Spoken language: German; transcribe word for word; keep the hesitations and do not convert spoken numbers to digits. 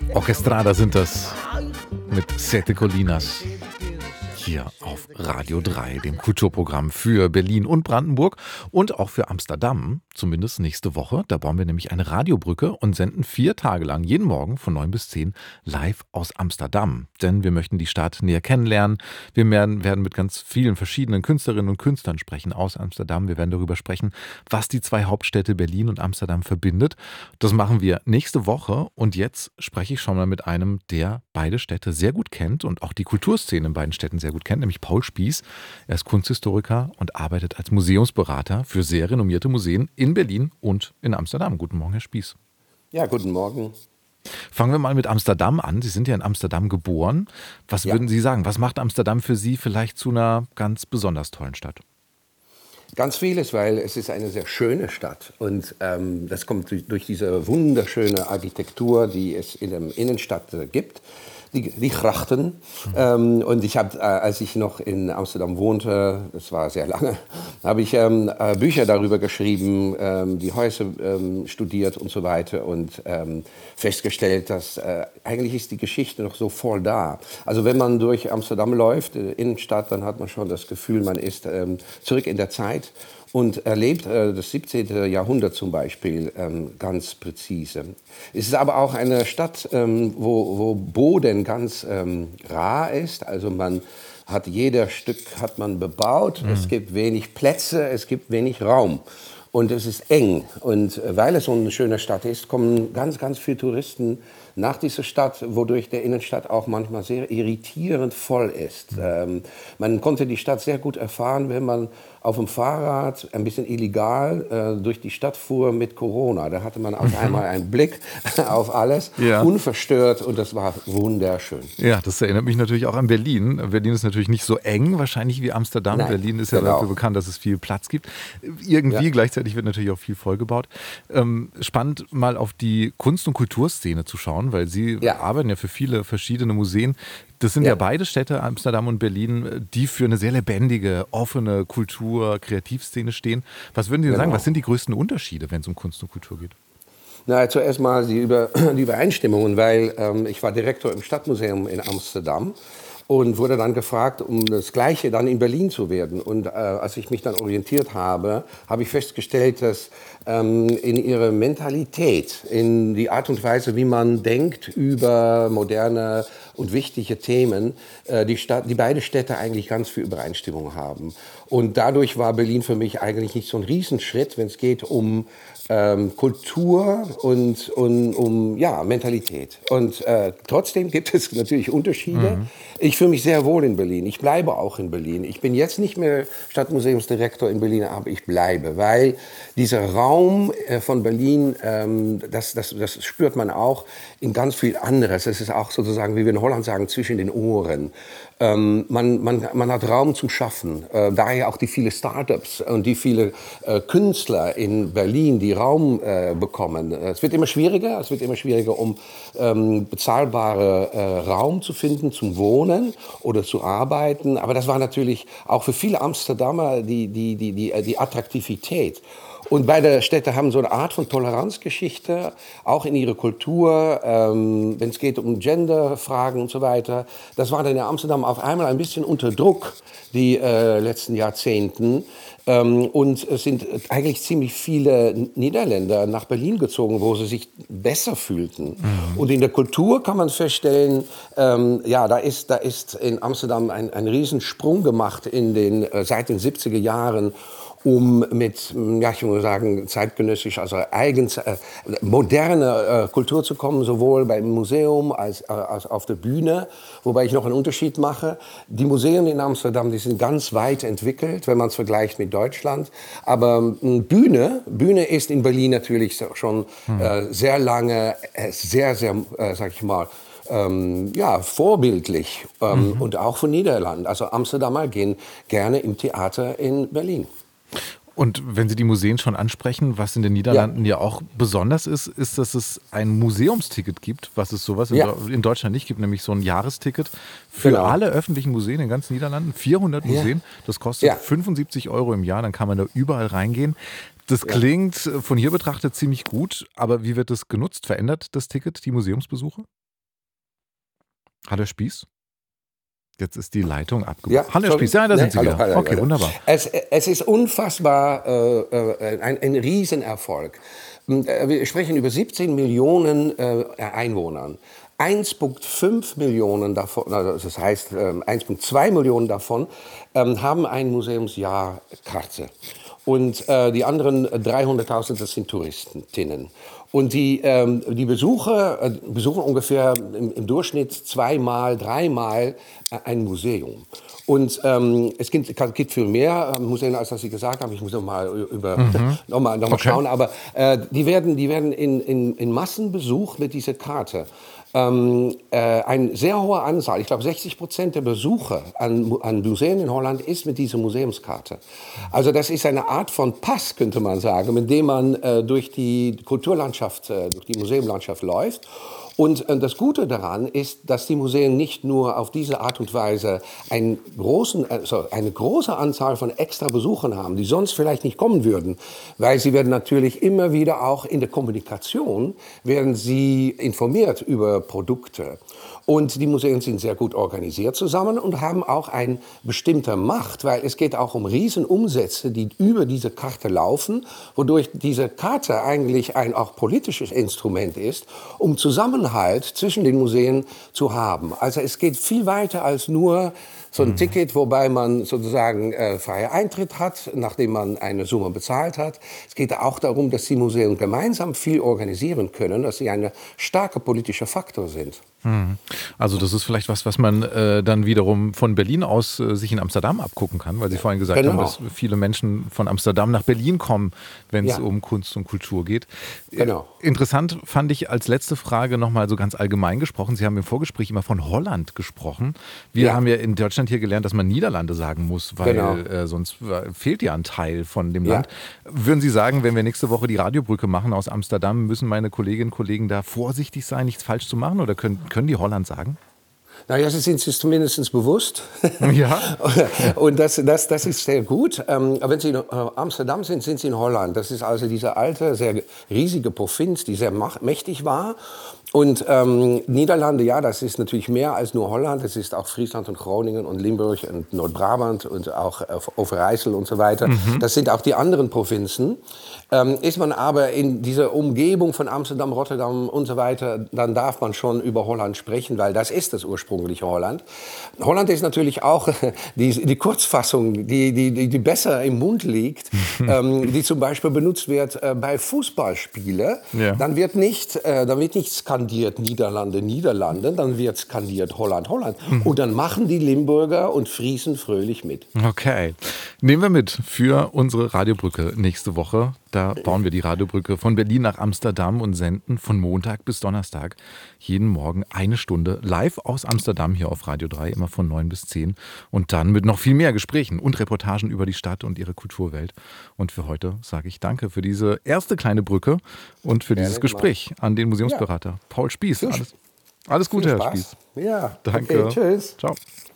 Orchestrada sind das mit Sete Colinas hier auf Radio drei, dem Kulturprogramm für Berlin und Brandenburg und auch für Amsterdam, zumindest nächste Woche. Da bauen wir nämlich eine Radiobrücke und senden vier Tage lang jeden Morgen von neun bis zehn live aus Amsterdam. Denn wir möchten die Stadt näher kennenlernen. Wir werden, werden mit ganz vielen verschiedenen Künstlerinnen und Künstlern sprechen aus Amsterdam. Wir werden darüber sprechen, was die zwei Hauptstädte Berlin und Amsterdam verbindet. Das machen wir nächste Woche und jetzt spreche ich schon mal mit einem, der beide Städte sehr gut kennt und auch die Kulturszene in beiden Städten sehr gut kennt, nämlich Paul Spieß. Er ist Kunsthistoriker und arbeitet als Museumsberater für sehr renommierte Museen in Berlin und in Amsterdam. Guten Morgen, Herr Spieß. Ja, guten Morgen. Fangen wir mal mit Amsterdam an. Sie sind ja in Amsterdam geboren. Was Ja. würden Sie sagen? Was macht Amsterdam für Sie vielleicht zu einer ganz besonders tollen Stadt? Ganz vieles, weil es ist eine sehr schöne Stadt und ähm, das kommt durch, durch diese wunderschöne Architektur, die es in der Innenstadt äh, gibt. Die, die Grachten. Mhm. Ähm, und ich habe, äh, als ich noch in Amsterdam wohnte, das war sehr lange, habe ich ähm, äh, Bücher darüber geschrieben, ähm, die Häuser ähm, studiert und so weiter und ähm, festgestellt, dass äh, eigentlich ist die Geschichte noch so voll da. Also wenn man durch Amsterdam läuft, äh, Innenstadt, dann hat man schon das Gefühl, man ist ähm, zurück in der Zeit und erlebt äh, das siebzehnten. Jahrhundert zum Beispiel ähm, ganz präzise. Es ist aber auch eine Stadt, ähm, wo, wo Boden ganz ähm, rar ist. Also man hat jeder Stück hat man bebaut. Mhm. Es gibt wenig Plätze, es gibt wenig Raum. Und es ist eng. Und weil es so eine schöne Stadt ist, kommen ganz, ganz viele Touristen nach dieser Stadt, wodurch der Innenstadt auch manchmal sehr irritierend voll ist. Ähm, man konnte die Stadt sehr gut erfahren, wenn man auf dem Fahrrad ein bisschen illegal äh, durch die Stadt fuhr mit Corona. Da hatte man auf einmal einen Blick auf alles, Ja. unverstört, und das war wunderschön. Ja, das erinnert mich natürlich auch an Berlin. Berlin ist natürlich nicht so eng wahrscheinlich wie Amsterdam. Nein, Berlin ist ja genau. dafür bekannt, dass es viel Platz gibt. Irgendwie, Ja. gleichzeitig wird natürlich auch viel vollgebaut. Ähm, spannend, mal auf die Kunst- und Kulturszene zu schauen, weil Sie Ja. arbeiten ja für viele verschiedene Museen. Das sind ja. Ja. beide Städte, Amsterdam und Berlin, die für eine sehr lebendige, offene Kultur-, Kreativszene stehen. Was würden Sie denn Genau. sagen, was sind die größten Unterschiede, wenn es um Kunst und Kultur geht? Na, zuerst mal die, Über die Übereinstimmungen, weil ähm, ich war Direktor im Stadtmuseum in Amsterdam und wurde dann gefragt, um das Gleiche dann in Berlin zu werden. Und äh, als ich mich dann orientiert habe, habe ich festgestellt, dass ähm, in ihrer Mentalität, in die Art und Weise, wie man denkt über moderne und wichtige Themen, äh, die, Stadt, die beide Städte eigentlich ganz viel Übereinstimmung haben. Und dadurch war Berlin für mich eigentlich nicht so ein Riesenschritt, wenn es geht um ähm, Kultur und, und um ja, Mentalität. Und äh, trotzdem gibt es natürlich Unterschiede. Mhm. Ich fühle mich sehr wohl in Berlin. Ich bleibe auch in Berlin. Ich bin jetzt nicht mehr Stadtmuseumsdirektor in Berlin, aber ich bleibe, weil dieser Raum äh, von Berlin, ähm, das, das, das spürt man auch in ganz viel anderes. Es ist auch sozusagen, wie wir in Holland sagen, zwischen den Ohren. Ähm, man, man, man hat Raum zum Schaffen. Äh, daher auch die vielen Startups und die vielen äh, Künstler in Berlin, die Raum äh, bekommen. Es wird immer schwieriger. Es wird immer schwieriger, um ähm, bezahlbare äh, Raum zu finden zum Wohnen oder zu arbeiten. Aber das war natürlich auch für viele Amsterdamer die, die, die, die, die Attraktivität. Und beide Städte haben so eine Art von Toleranzgeschichte, auch in ihrer Kultur, ähm, wenn es geht um Genderfragen und so weiter. Das war dann in Amsterdam auf einmal ein bisschen unter Druck, die äh, letzten Jahrzehnten. Ähm, und es sind eigentlich ziemlich viele Niederländer nach Berlin gezogen, wo sie sich besser fühlten. Mhm. Und in der Kultur kann man feststellen, ähm, ja, da ist, da ist in Amsterdam ein, ein Riesensprung gemacht in den, äh, seit den siebziger Jahren, um mit, ja, ich muss sagen, zeitgenössisch, also eigens, äh, moderne äh, Kultur zu kommen, sowohl beim Museum als, äh, als auf der Bühne, wobei ich noch einen Unterschied mache. Die Museen in Amsterdam, die sind ganz weit entwickelt, wenn man es vergleicht mit Deutschland. Aber äh, Bühne, Bühne ist in Berlin natürlich schon äh, sehr lange, äh, sehr, sehr, äh, sag ich mal, Ähm, ja, vorbildlich ähm, mhm. und auch von Niederlanden. Also Amsterdamer gehen gerne im Theater in Berlin. Und wenn Sie die Museen schon ansprechen, was in den Niederlanden ja, ja auch besonders ist, ist, dass es ein Museumsticket gibt, was es sowas ja. in Deutschland nicht gibt, nämlich so ein Jahresticket für genau. alle öffentlichen Museen in ganz Niederlanden, vierhundert ja. Museen. Das kostet ja. fünfundsiebzig Euro im Jahr, dann kann man da überall reingehen. Das klingt von hier betrachtet ziemlich gut, aber wie wird das genutzt? Verändert das Ticket die Museumsbesuche? Hallo Spieß. Jetzt ist die Leitung abgebrochen. Ja, hallo Spieß, ja, da ne, sind Sie hallo, wieder. Hallo, okay, hallo. wunderbar. Es, es ist unfassbar äh, äh, ein, ein Riesenerfolg. Wir sprechen über siebzehn Millionen äh, Einwohnern. eins Komma fünf Millionen davon, also das heißt äh, eins Komma zwei Millionen davon, ähm, haben ein Museumsjahrkarte. Und äh, die anderen dreihunderttausend, das sind Touristinnen. Und die, ähm, die Besucher äh, besuchen ungefähr im, im Durchschnitt zweimal, dreimal äh, ein Museum. Und ähm, es gibt, gibt viel mehr Museen, als das Sie gesagt haben. Ich muss noch mal über mhm. noch mal, noch mal okay. schauen. Aber äh, die werden, die werden in, in, in Massen besucht mit dieser Karte. Ähm, äh, ein sehr hoher Anzahl, ich glaube sechzig Prozent der Besucher an, an Museen in Holland ist mit dieser Museumskarte. Also das ist eine Art von Pass, könnte man sagen, mit dem man äh, durch die Kulturlandschaft, äh, durch die Museumlandschaft läuft. Und äh, das Gute daran ist, dass die Museen nicht nur auf diese Art und Weise einen großen, also eine große Anzahl von extra Besuchern haben, die sonst vielleicht nicht kommen würden, weil sie werden natürlich immer wieder auch in der Kommunikation, werden sie informiert über Produkte. Und die Museen sind sehr gut organisiert zusammen und haben auch eine bestimmte Macht, weil es geht auch um Riesenumsätze, die über diese Karte laufen, wodurch diese Karte eigentlich ein auch politisches Instrument ist, um Zusammenhalt zwischen den Museen zu haben. Also es geht viel weiter als nur so ein mhm. Ticket, wobei man sozusagen äh, freien Eintritt hat, nachdem man eine Summe bezahlt hat. Es geht auch darum, dass die Museen gemeinsam viel organisieren können, dass sie ein starker politischer Faktor sind. Also das ist vielleicht was, was man äh, dann wiederum von Berlin aus äh, sich in Amsterdam abgucken kann, weil Sie vorhin gesagt genau. haben, dass viele Menschen von Amsterdam nach Berlin kommen, wenn es ja. um Kunst und Kultur geht. Genau. Interessant fand ich als letzte Frage nochmal so ganz allgemein gesprochen. Sie haben im Vorgespräch immer von Holland gesprochen. Wir ja. haben ja in Deutschland hier gelernt, dass man Niederlande sagen muss, weil genau. äh, sonst fehlt ja ein Teil von dem ja. Land. Würden Sie sagen, wenn wir nächste Woche die Radiobrücke machen aus Amsterdam, müssen meine Kolleginnen und Kollegen da vorsichtig sein, nichts falsch zu machen, oder können Können die Holland sagen? Naja, sie sind sich zumindest bewusst. Ja. Und das, das, das ist sehr gut. Ähm, wenn Sie in Amsterdam sind, sind Sie in Holland. Das ist also diese alte, sehr riesige Provinz, die sehr mächtig war. Und ähm, Niederlande, ja, das ist natürlich mehr als nur Holland. Es ist auch Friesland und Groningen und Limburg und Nordbrabant und auch äh, Overijssel und so weiter. Mhm. Das sind auch die anderen Provinzen. Ähm, ist man aber in dieser Umgebung von Amsterdam, Rotterdam und so weiter, dann darf man schon über Holland sprechen, weil das ist das ursprüngliche Holland. Holland ist natürlich auch die, die Kurzfassung, die, die, die besser im Mund liegt, ähm, die zum Beispiel benutzt wird äh, bei Fußballspielen. Ja. Dann wird nicht, äh, dann wird nicht skandiert Niederlande, Niederlande, dann wird skandiert Holland, Holland. Mhm. Und dann machen die Limburger und Friesen fröhlich mit. Okay. Nehmen wir mit für unsere Radiobrücke nächste Woche. Da bauen wir die Radiobrücke von Berlin nach Amsterdam und senden von Montag bis Donnerstag jeden Morgen eine Stunde live aus Amsterdam hier auf Radio drei, immer von neun bis zehn. Und dann mit noch viel mehr Gesprächen und Reportagen über die Stadt und ihre Kulturwelt. Und für heute sage ich danke für diese erste kleine Brücke und für dieses Gespräch an den Museumsberater Paul Spieß. Alles, alles Gute, Herr Spieß. Ja, danke. Okay, tschüss. Ciao.